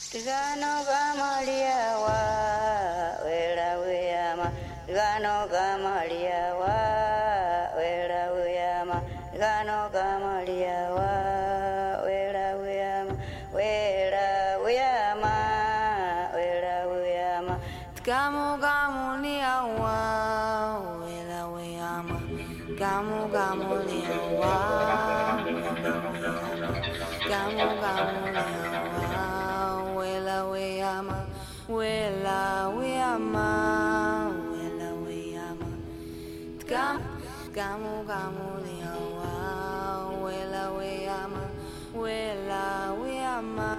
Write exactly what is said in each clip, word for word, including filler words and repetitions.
Tigano gamaliawa, wera weyama. Tigano gamaliawa, wera weyama. Tigano gamaliawa, wera weyama. Wera weyama, wera weyama. Tigamo gamuliawa, wera weyama. Gamu gamuliawa, gamu gamuliawa. Wela weyama, wela weyama, wela weyama. Gam, gamu gamu liawa, wela weyama, wela weyama.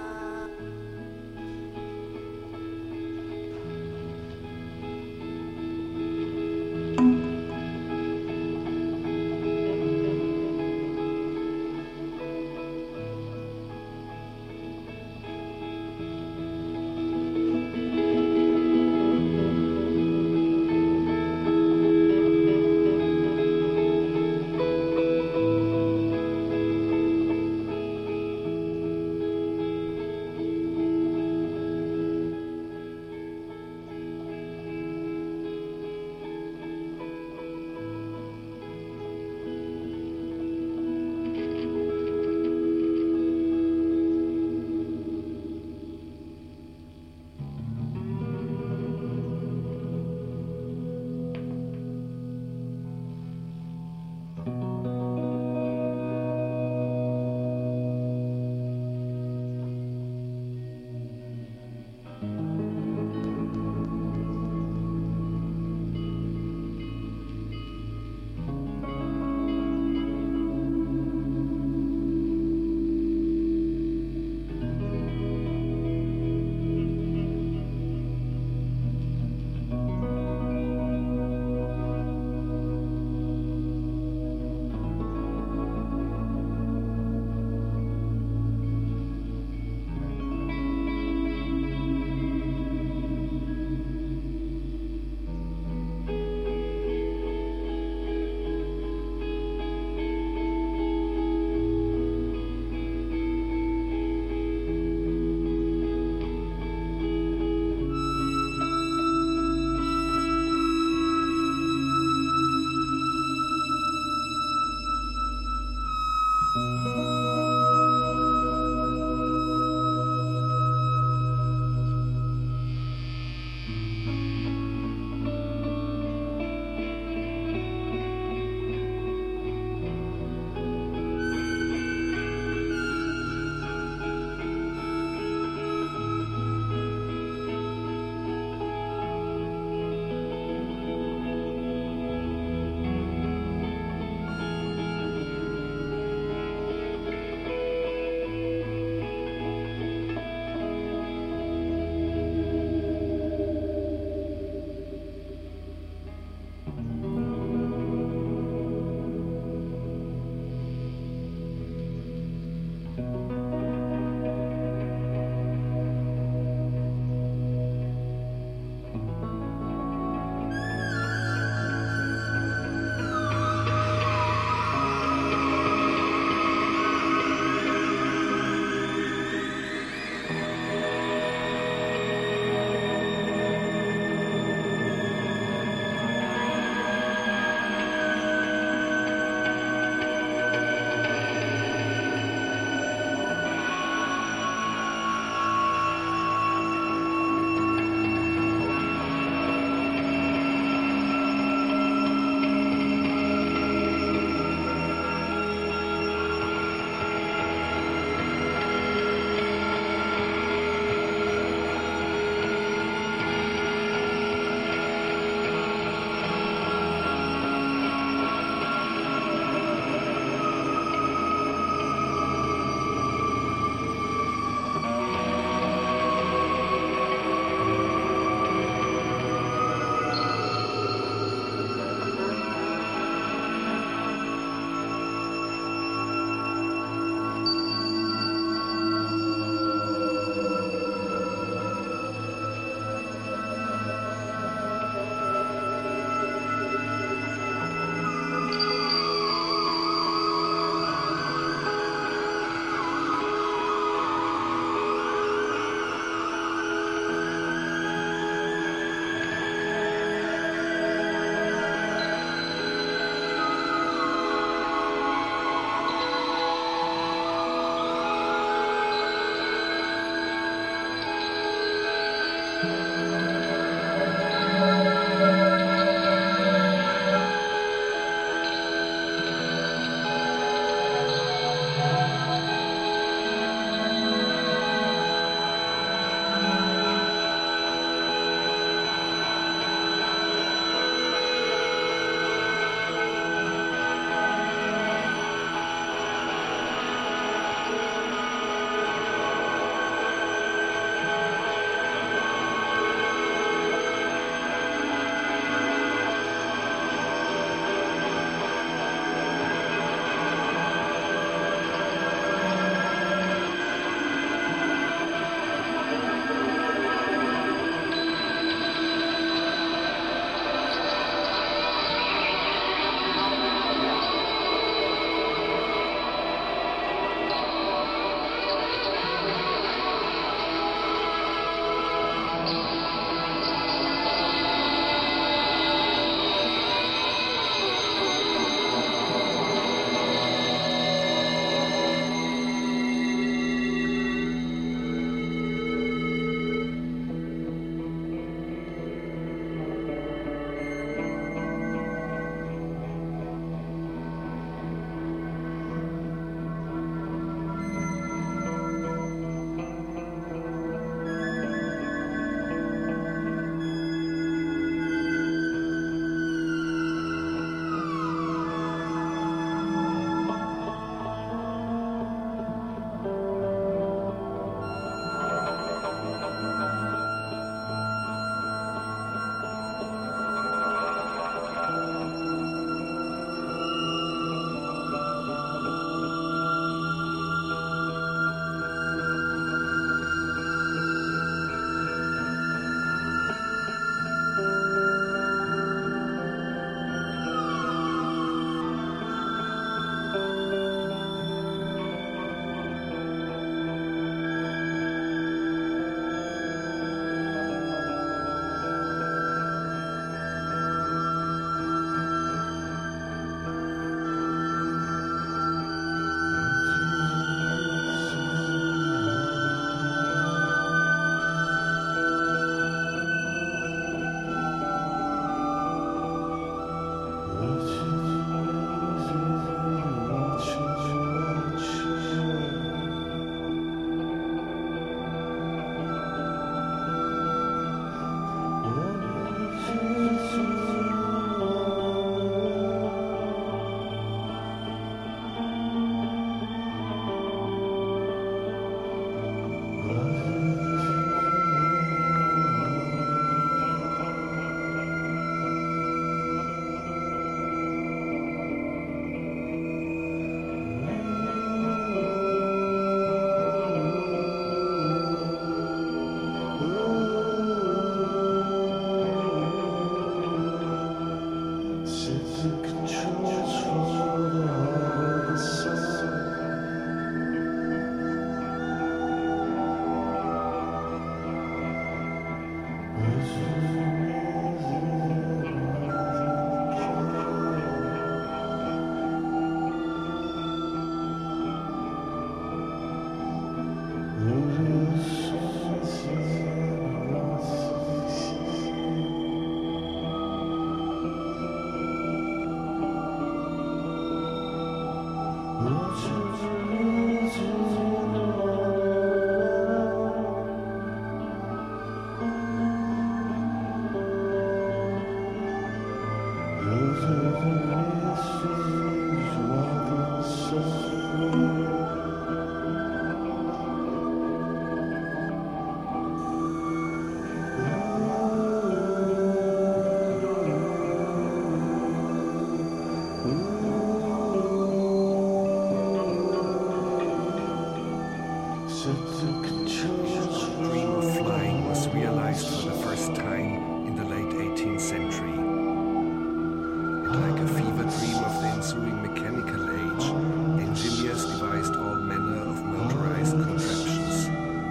dream of flying was realized for the first time in the late eighteenth century. And like a fever dream of the ensuing mechanical age, engineers devised all manner of motorized contraptions.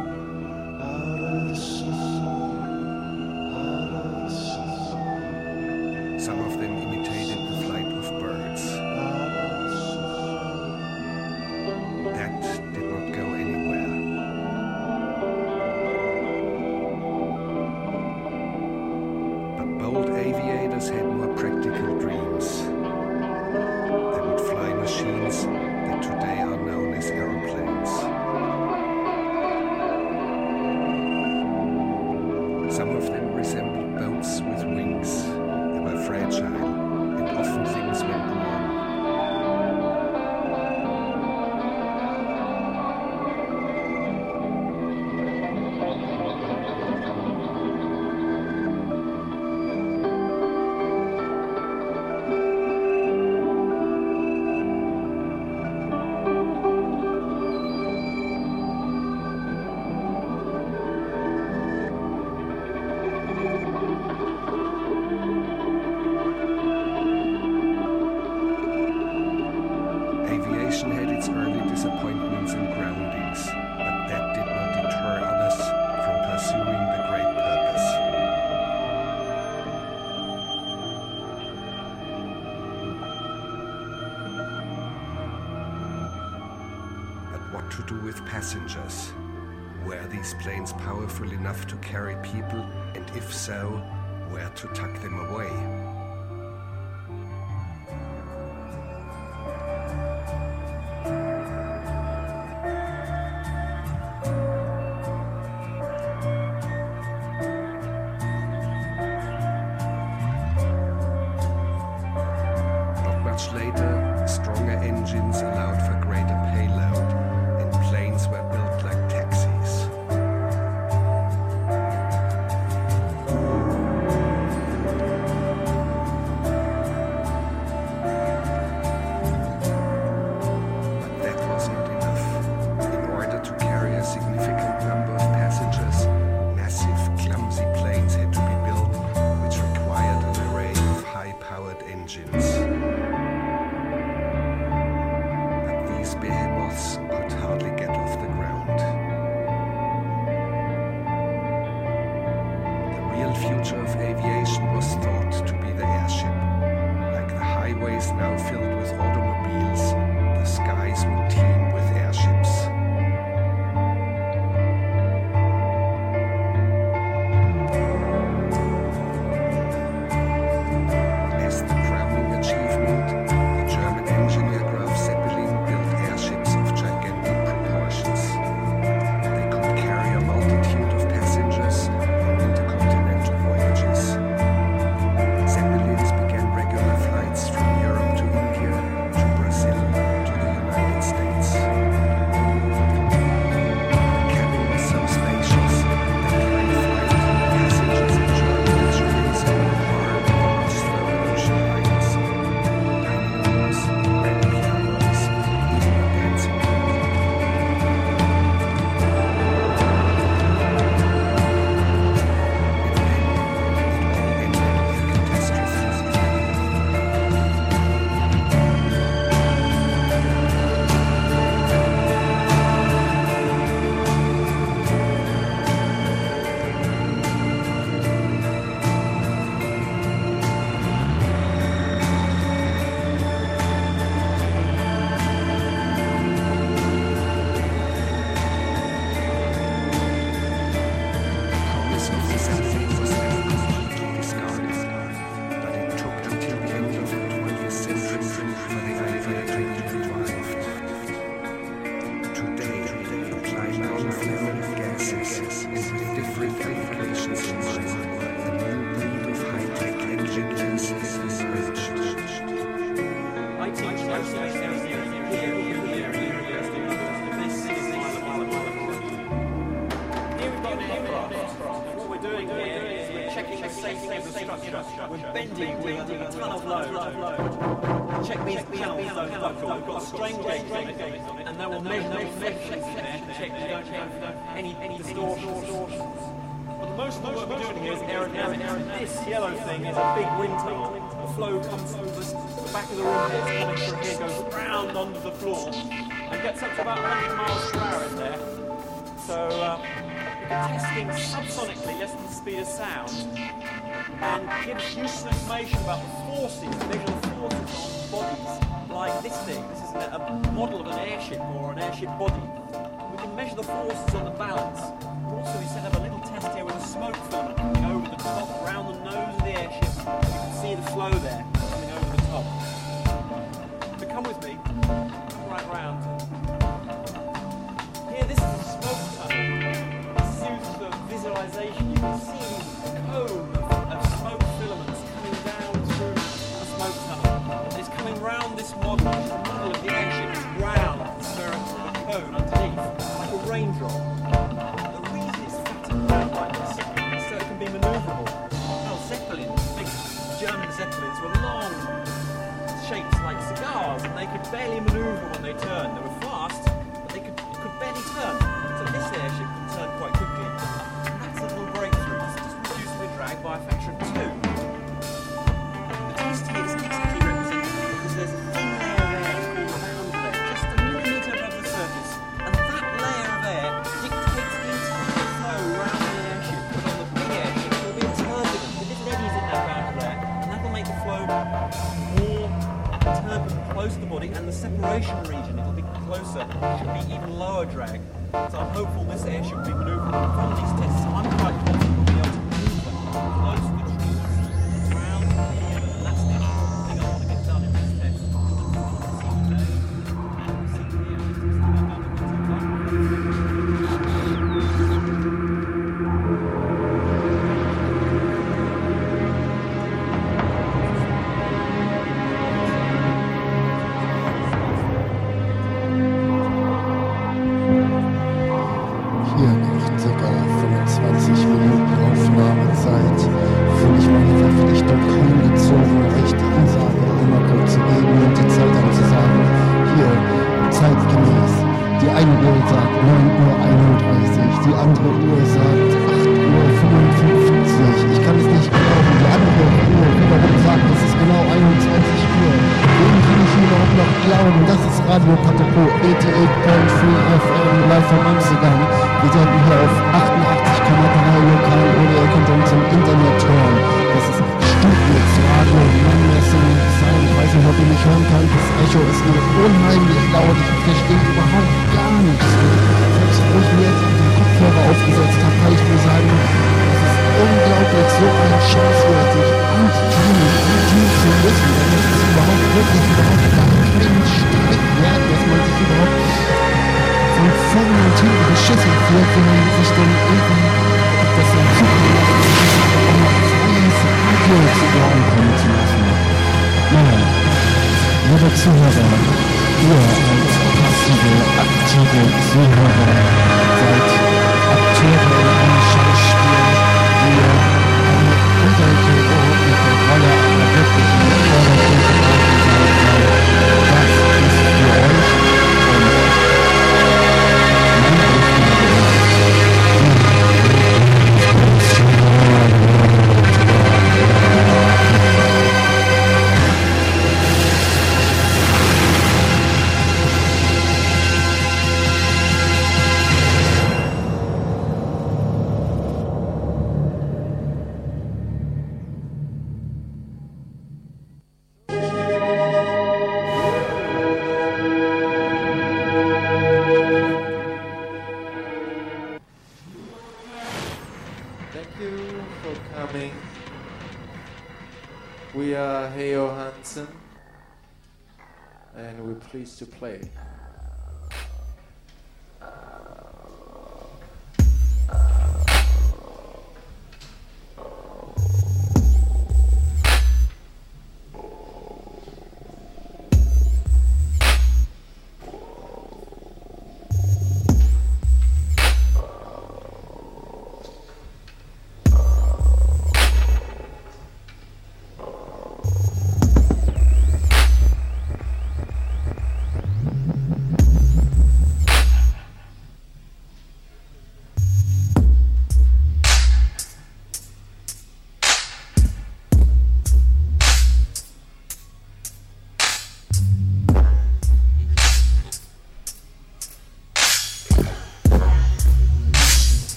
Some of them imitated the flight of birds. That did not go anywhere. But bold aviators had more practical dreams. They would fly machines that today are known as aeroplanes. Some of them resembled boats with wings. They were fragile, and often things went wrong. Aviation had its early disappointments and groundings, but that did not deter others from pursuing the great purpose. But what to do with passengers? Were these planes powerful enough to carry people, and if so, where to tuck them away? Much later, stronger engines allowed for greater payload, and planes were built like taxis. safety of the structure. We're bending with a ton of load. Check these panels, those buckles. We've got strain gauges on it, and that will measure the reflections in there to check they don't have any distortions. But the most of the work we're doing here is aerodynamics. This yellow thing is a big wind tunnel. The flow comes from the, the back of the room here, it's coming through here, goes round onto the floor, and gets up to about one hundred miles per hour in there. So uh, we can test things subsonically, less than the speed of sound, and give us useful information about the forces, measure the forces on bodies, like this thing. This is a, a model of an airship or an airship body. We can measure the forces on the balance. Also, we set up a little test here with a smoke filament coming over the top, around the nose of the airship. You can see the flow there coming over the top. So come with me, come right round. Here, this is a smoke tunnel. This is used for visualization. You can see a cone of, of smoke filaments coming down through the smoke tunnel. And it's coming round this model. The model of the airship is round, spherical, with a cone underneath, like a raindrop. Like this, so it can be manoeuvrable. Well, Zeppelins, big German Zeppelins, were long shapes like cigars, and they could barely manoeuvre when they turned. They were fast, but they could, could barely turn. So this airship can turn quite quickly. And that's a little breakthrough. It's just reducing the drag by a factor of two. The test here is technically representative because there's a thin layer of air called a bound layer, just a millimetre above the surface, and that layer of air dictates the entire flow around the airship. But on the big airship, there will be a turbulence with little eddies in that bound layer, and that will make the flow more turbulent, close to the body, and the separation region, it'll be closer, should be even lower drag. So I'm hopeful this airship will be manoeuvrable from these tests. So I'm quite confident we'll be able to manoeuvre close to the trees, around here, and that's the important thing I want to get done in this test. fünfundzwanzig Minuten Aufnahmezeit fühle ich meine Verpflichtung eingezogen, echte Ansage einmal kurz zu geben und die Zeit anzusagen. Hier, zeitgemäß. Die eine Uhr sagt neun Uhr einunddreißig, die andere Uhr sagt acht Uhr fünfundfünfzig. Ich kann es nicht glauben. Die andere Uhr wiederum sagt, es ist genau einundzwanzig Uhr. Wem kann ich überhaupt noch glauben? Das ist Radio Patapo achtundachtzig Komma drei F M live von Amsterdam. Wir senden hier auf achtundachtzig Komma drei lokal oder ihr könnt uns im Internet hören. Das ist Stuttgart Radio, Mannmessing, Sound. Ich weiß nicht, ob ihr mich hören könnt. Das Echo ist nur unheimlich laut. Ich verstehe überhaupt gar nichts. Selbst wo ich mir jetzt den Kopfhörer aufgesetzt habe, kann ich nur sagen, das ist unglaublich, so ein Scheiß hört sich antun, antun zu müssen. Denn es ist überhaupt wirklich überhaupt gar kein Streckwerk, dass man sich überhaupt von vorne und hinten beschissen fühlt, wenn man sich dann irgendwie das in Zukunft auch noch freies Radio zu Ohren kommen zu lassen. Naja, liebe Zuhörer, ihr als passive, aktive Zuhörer seid Akteure in einem Schauspiel, die ihr eine untergeordnete Rolle einer wirklichen vordergründigen Arbeit seid. Das ist für euch und meine Aufgabe. We are Heo Hansen, and we're pleased to play.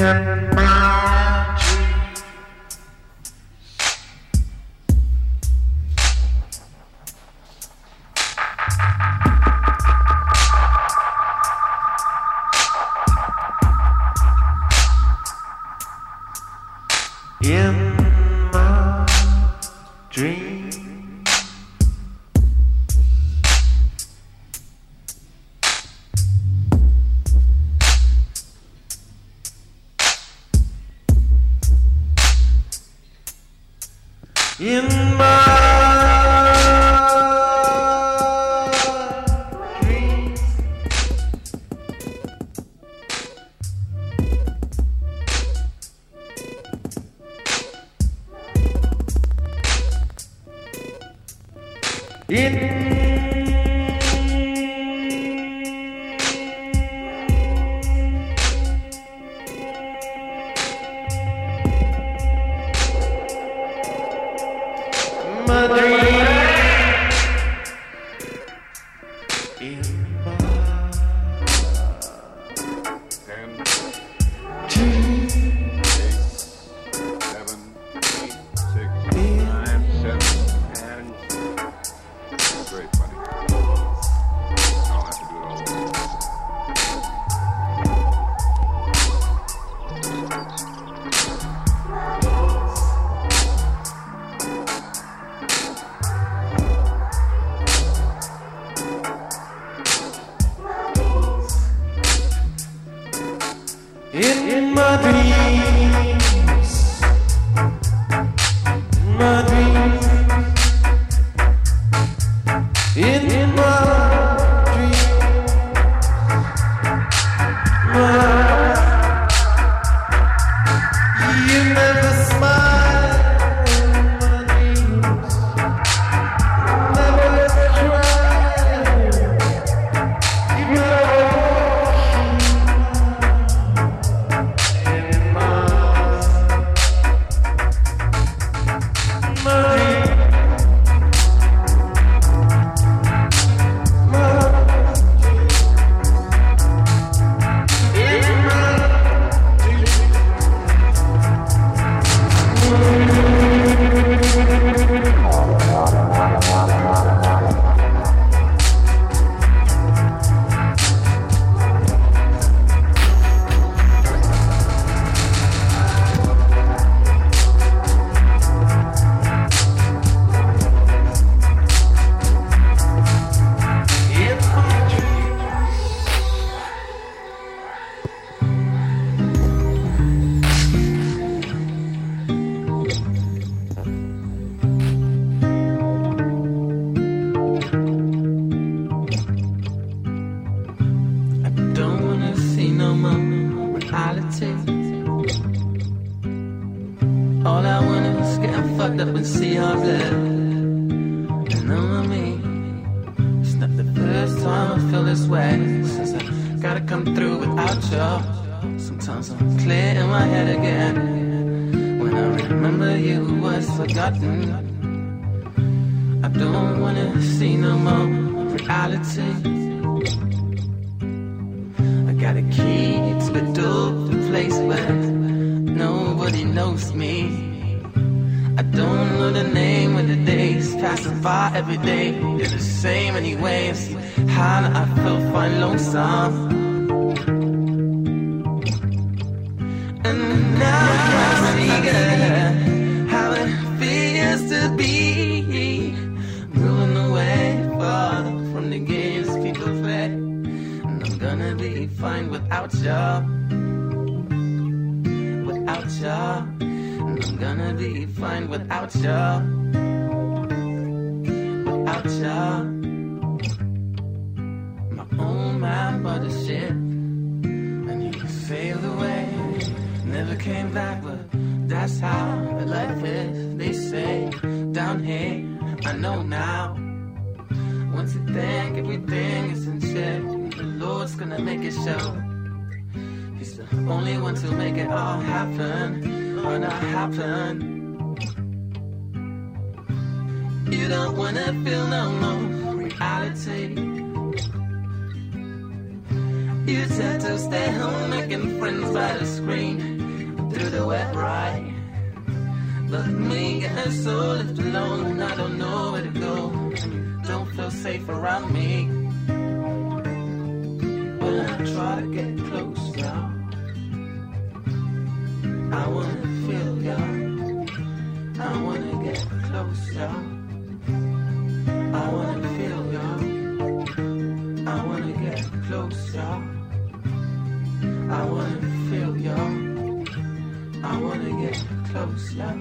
You said to stay home making friends by the screen. do the web right. But me getting so left alone, and I don't know where to go. Don't feel safe around me. When I try to get close, y'all, I wanna feel y'all. I wanna get close, y'all. I wanna feel y'all. I wanna get close, y'all. I wanna feel y'all. I wanna get close, y'all.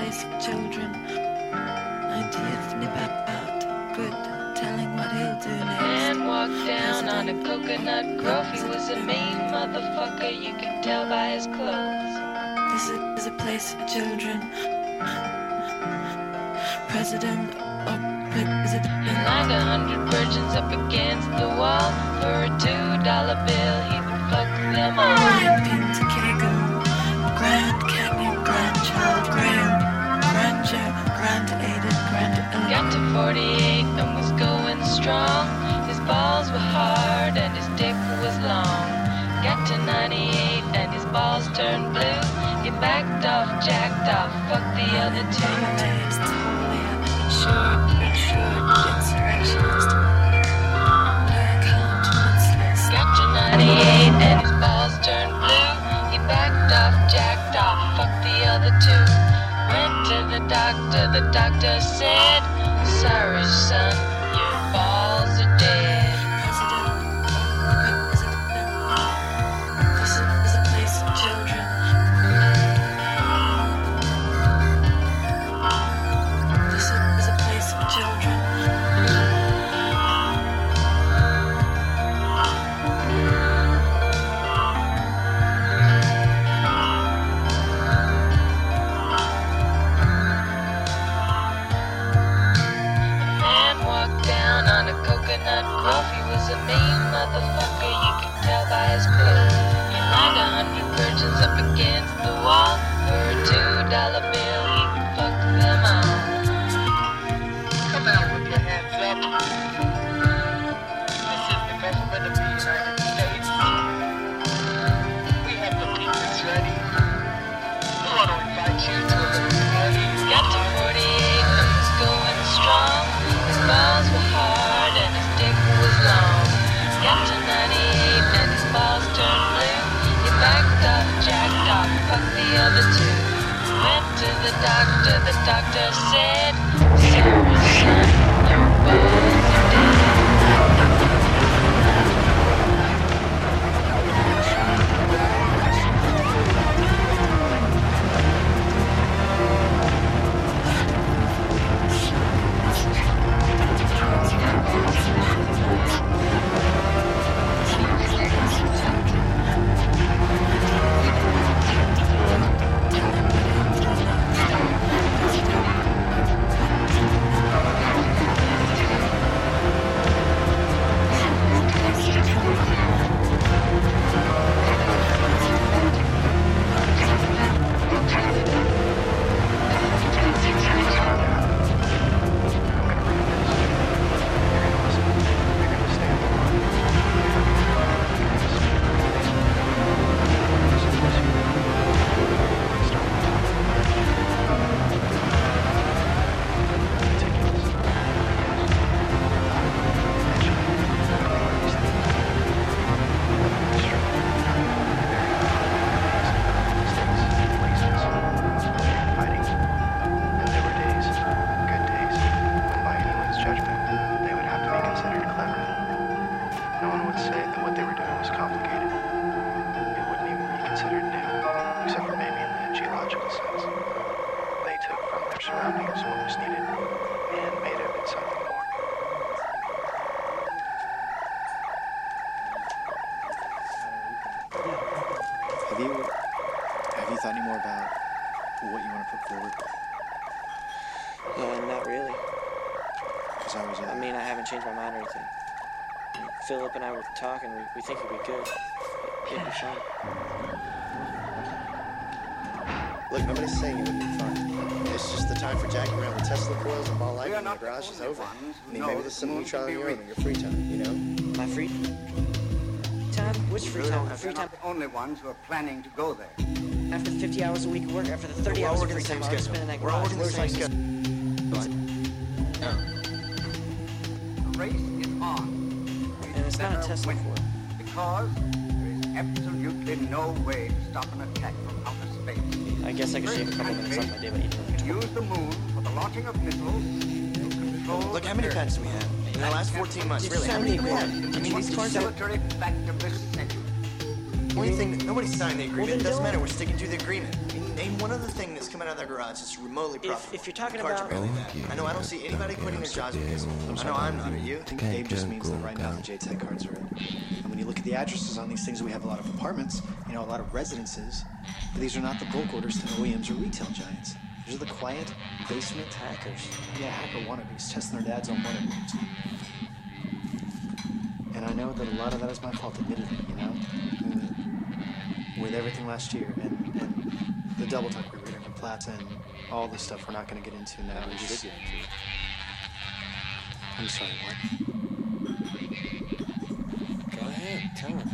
place for children. ninetieth nip out, good, telling what he'll do next. Man walked down on a coconut grove. He was a mean motherfucker, you could tell by his clothes. This is a place for children. President or president. Like a hundred virgins up against the wall. For a two dollar bill, he would fuck them all. Pinta Kegel, Grand Canyon, grandchild, grand, grandeur, grand aided, grand element. Got to forty-eight and was going strong. His balls were hard and his dick was long. Got to ninety-eight and his balls turned blue. He backed off, jacked off, fucked the other two. Nowadays, totally uninsured, insured, insurrectionist. Got to ninety-eight and his balls turned blue. He backed off, jacked off, fucked the other two. Went to the doctor, the doctor said, sorry son, your balls are dead. This is a place for children. This is a place for children. Coconut grove, he was a mean motherfucker, you could tell by his clothes. He lined a hundred virgins up against the wall. For a two dollar bill, he could fuck them all. Come out with your hands up. This is the government of the United States. We have the peace ready. We want to invite you to a little party. Got to forty-eight and was going strong. His balls were hard and his dick was long. Got to ninety-eight and his balls turned blue. He backed off, jacked off, fucked the other two. Went to the doctor, the doctor said, sorry son, your balls are dead. Philip and I were talking, we, we think it'd be good. It'd be fun. Look, nobody's saying it wouldn't be fun. It's just the time for jacking around with Tesla coils and ball lightning in the garage is over. I mean, maybe there's something you try on your own in your free time, you know? My free time? Which free time? The free time? The only ones who are planning to go there. After the fifty hours a week of work, after the thirty hours of free time, I'll spend in that garage. We're all the race is on. And it's not a Tesla Ford. Because there is absolutely no way to stop an attack from outer space. I guess I could shave a couple minutes off my day by eating another use the moon for the launching of missiles. Look, how many patents do we have? In the last fourteen months, really, how many grand? I mean, these cars are... military fact of this century. only thing, nobody signed the agreement. Well, It doesn't don't- matter. We're sticking to the agreement. I mean, name one other thing that's coming out of their garage that's remotely profitable. if you're talking The cards about- are really bad. I know I don't see anybody quitting their jobs because I know I'm not. Are you? I think Dave just means that right now the J-Tech cards are in. And when you look at the addresses on these things, we have a lot of apartments, you know, a lot of residences. But these are not the bulk orders to O E Ms or retail giants. These are the quiet basement hackers. Yeah, hacker wannabes, testing their dads on wannabes. And I know that a lot of that is my fault, admittedly, you know? And with everything last year and, and the double tuck rereader from Plaza and all the stuff we're not going to get into now. We just, I'm sorry, what? Go ahead, tell him.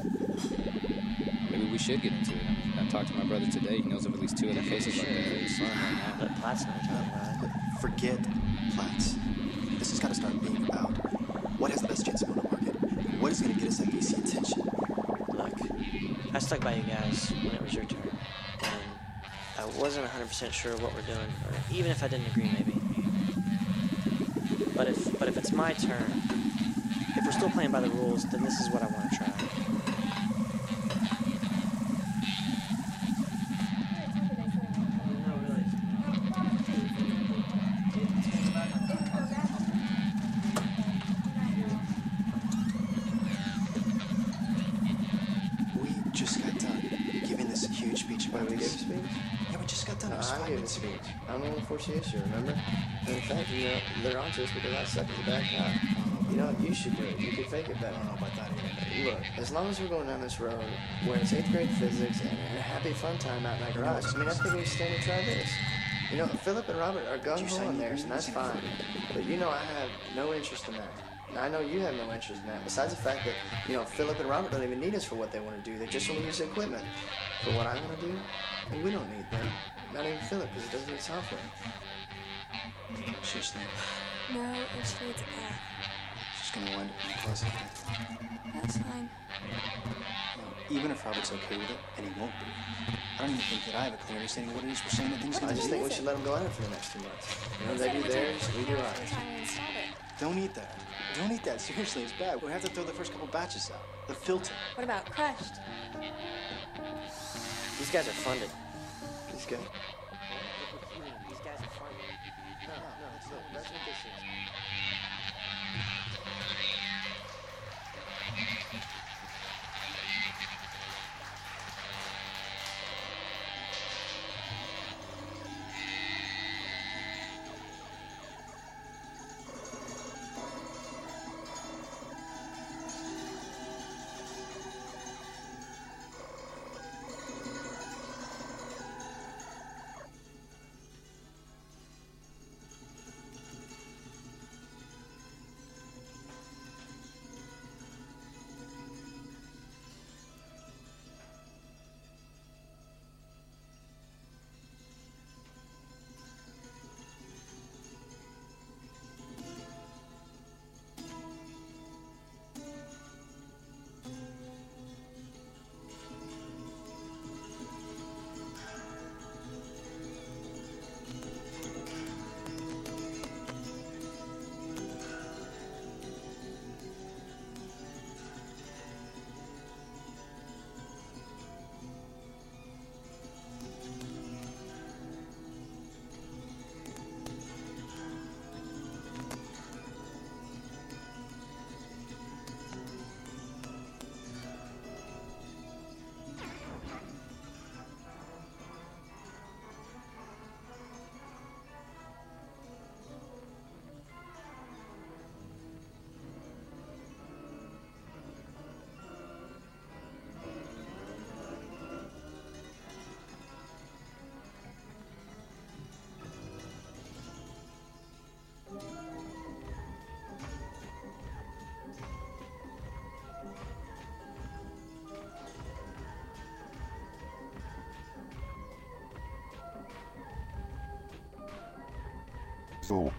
Maybe we should get into it. I mean, I talked to my brother today. He knows of at least two other cases like that in his son right now. Let Platts know what you're talking about. Forget Platts. This has got to start being about what has the best chance of going to market. What is going to get us that V C attention? Look, I stuck by you guys when it was your turn, and I wasn't one hundred percent sure what we're doing, or even if I didn't agree, maybe. But if, but if it's my turn, if we're still playing by the rules, then this is what I want to try. We just got done giving this huge speech about Wait, we this. gave a speech? Yeah, we just got done. No, It was I five gave a minutes ago. speech. I'm the one force the issue, remember? And in fact, you know, they're onto us because I suck at the back cop. You know, you should do it. You could fake it better. I don't know about that either. Look, as long as we're going down this road where it's eighth grade physics and a happy fun time out in that garage, I mean, I think we stand to try this. You know, Philip and Robert are gung ho on theirs, and that's fine. But you know, I have no interest in that. Now, I know you have no interest in that, besides the fact that, you know, Philip and Robert don't even need us for what they want to do. They just want to use the equipment. For what I want to do, and we don't need them. Not even Philip, because he doesn't need software. Seriously, No, it shades of black. it's just going to wind up in the closet. That's fine. Even if Robert's okay with it, and he won't be, I don't even think that I have a clear understanding of what it is we're saying that things are I going to just be. think we should let them go at it for the next two months. You know, they do theirs, we do ours. Don't eat that. Don't eat that. Seriously, it's bad. We have to throw the first couple batches out. The filter. What about crushed? These guys are funded. These guys. These guys are funded. No, no, it's not. That's what this is. So.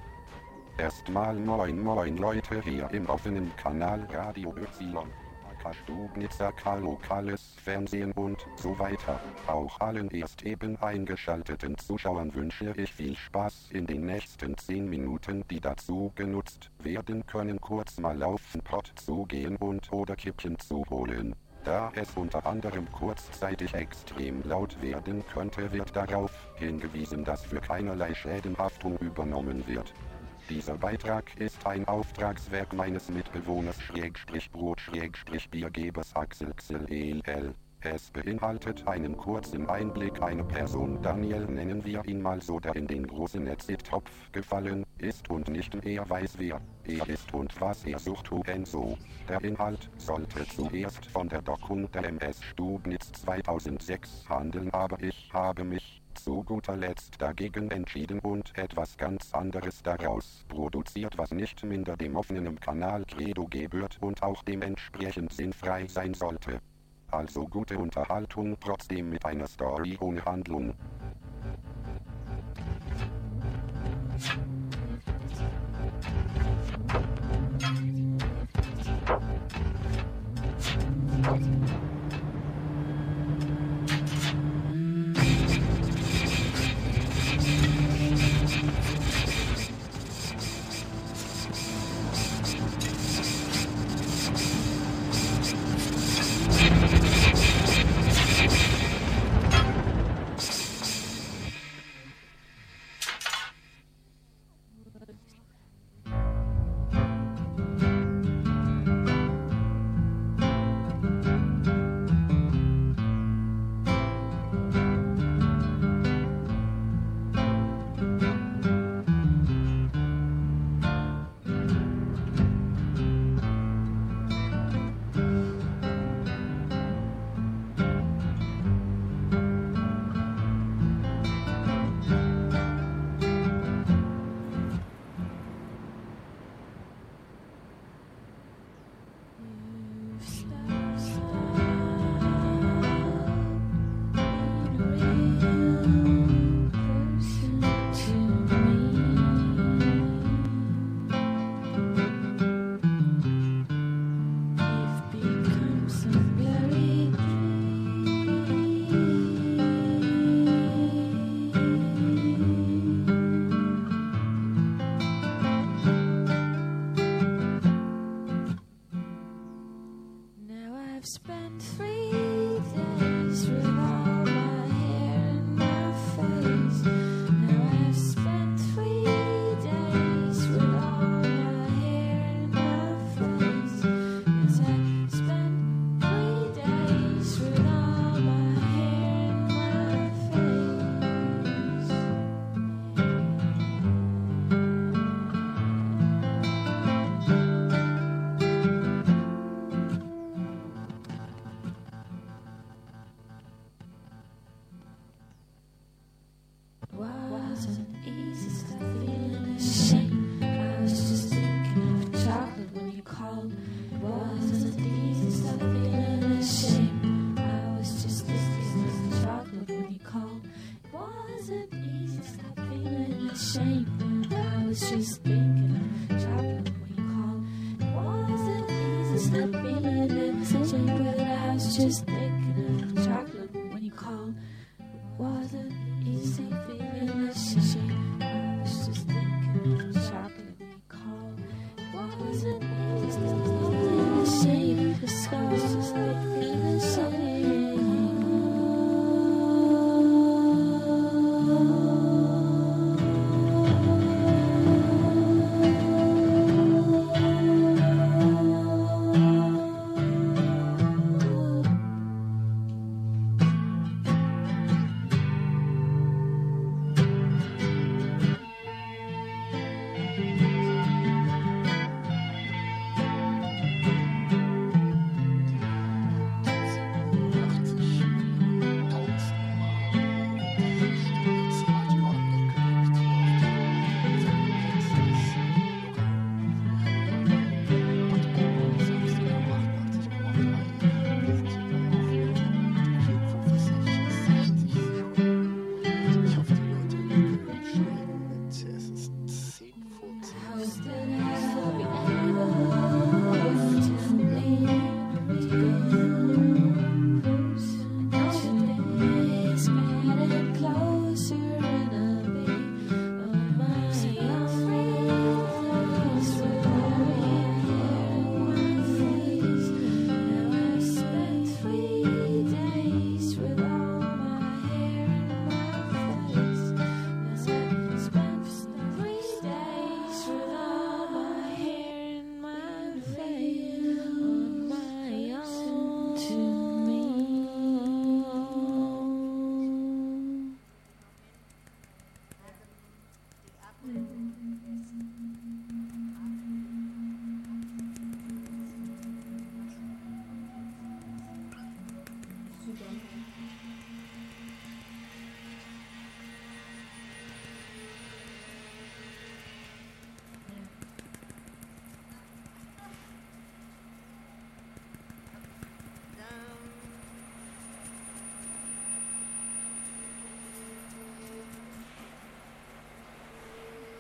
Erstmal moin moin Leute hier im offenen Kanal Radio Y. Stubnitzer lokales Fernsehen und so weiter. Auch allen erst eben eingeschalteten Zuschauern wünsche ich viel Spaß in den nächsten zehn Minuten, die dazu genutzt werden können, kurz mal auf den Pott zu gehen und oder Kippchen zu holen. Da es unter anderem kurzzeitig extrem laut werden könnte, wird darauf hingewiesen, dass für keinerlei Schäden Haftung übernommen wird. Dieser Beitrag ist ein Auftragswerk meines Mitbewohners Schrägstrich Brot Schrägstrich Biergebers Axel Xel E L. Es beinhaltet einen kurzen Einblick einer Person, Daniel nennen wir ihn mal so, der in den großen Netzit-Topf gefallen ist und nicht mehr weiß, wer er ist und was er sucht und so. Der Inhalt sollte zuerst von der Dockung der M S Stubnitz zweitausendsechs handeln, aber ich habe mich zu guter Letzt dagegen entschieden und etwas ganz anderes daraus produziert, was nicht minder dem offenen Kanal Credo gebührt und auch dementsprechend sinnfrei sein sollte. Also gute Unterhaltung, trotzdem mit einer Story ohne Handlung.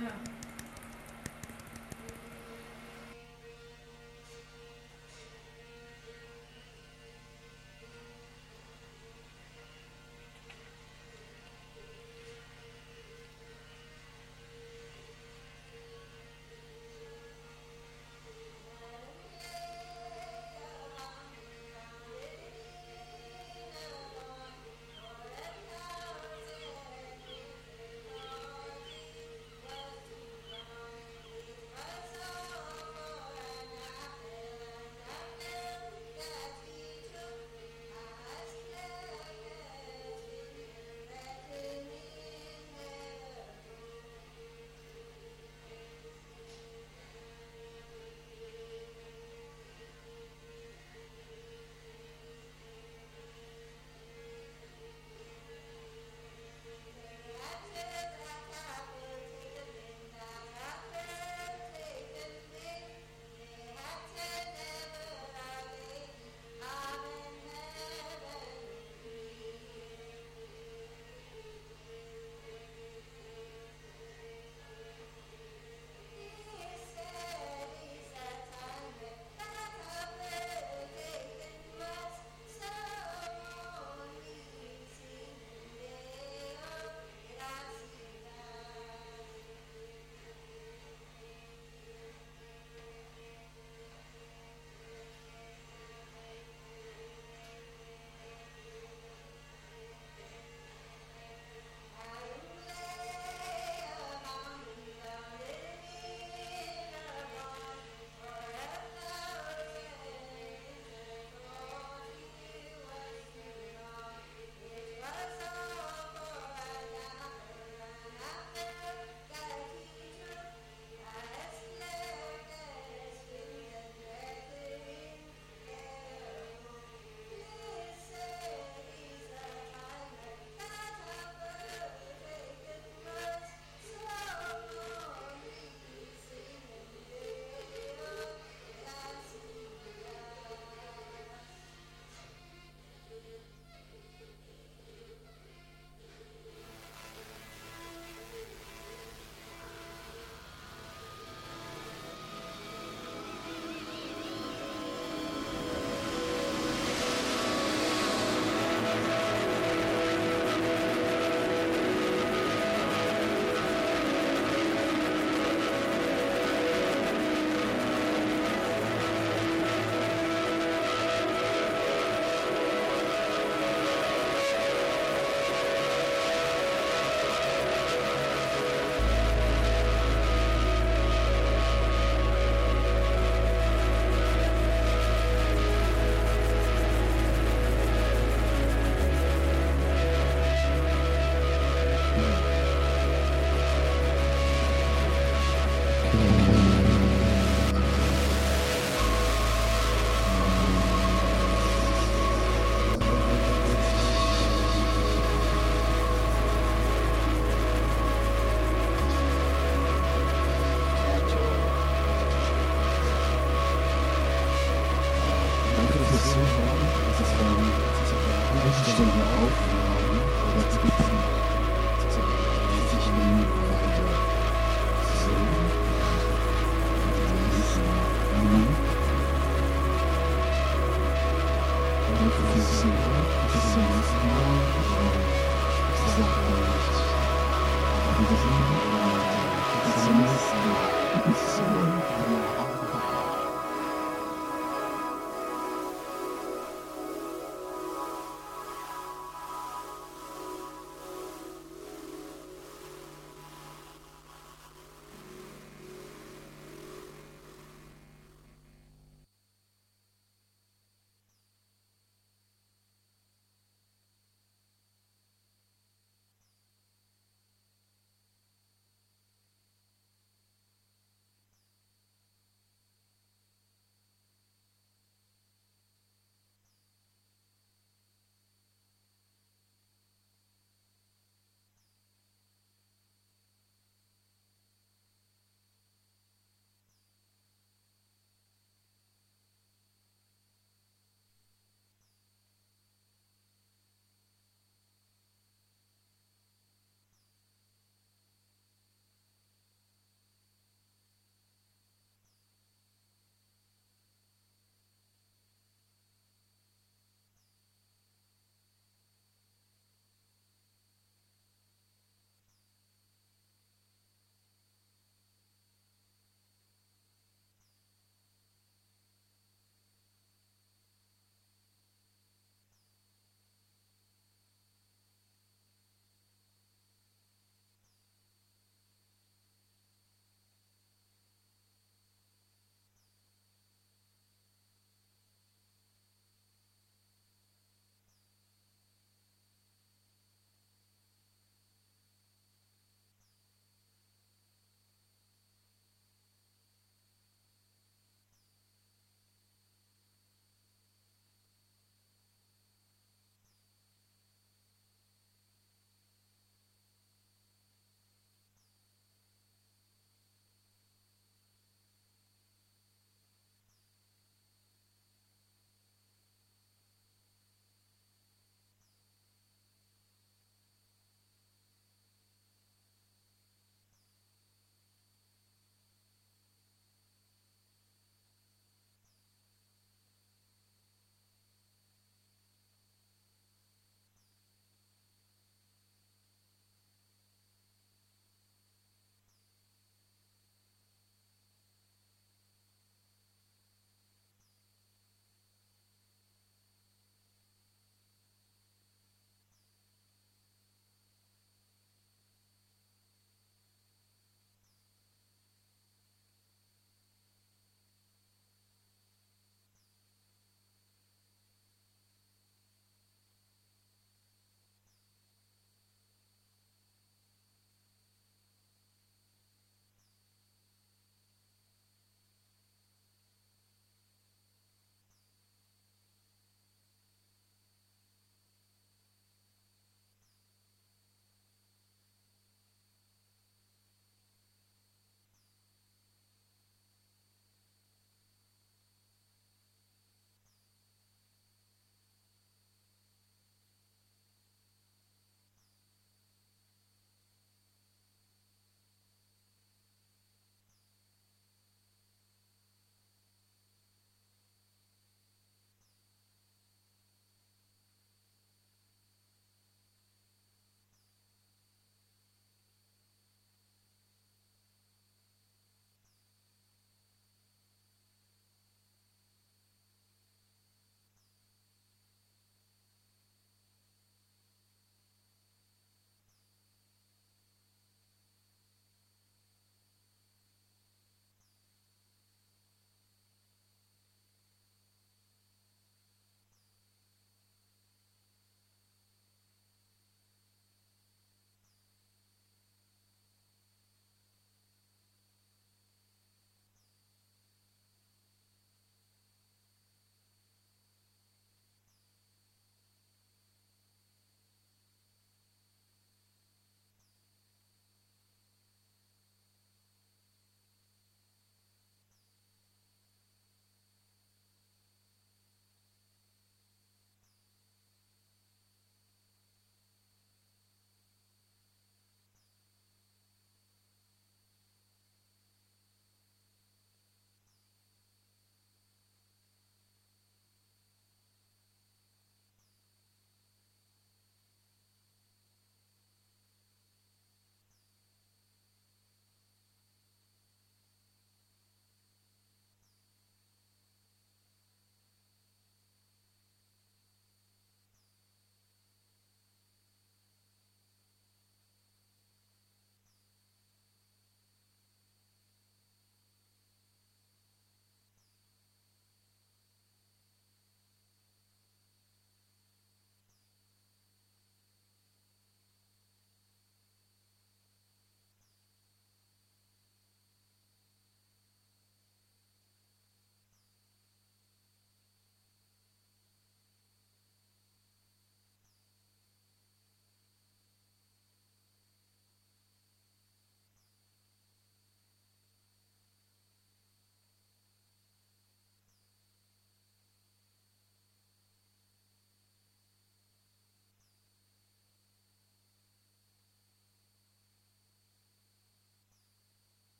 Yeah.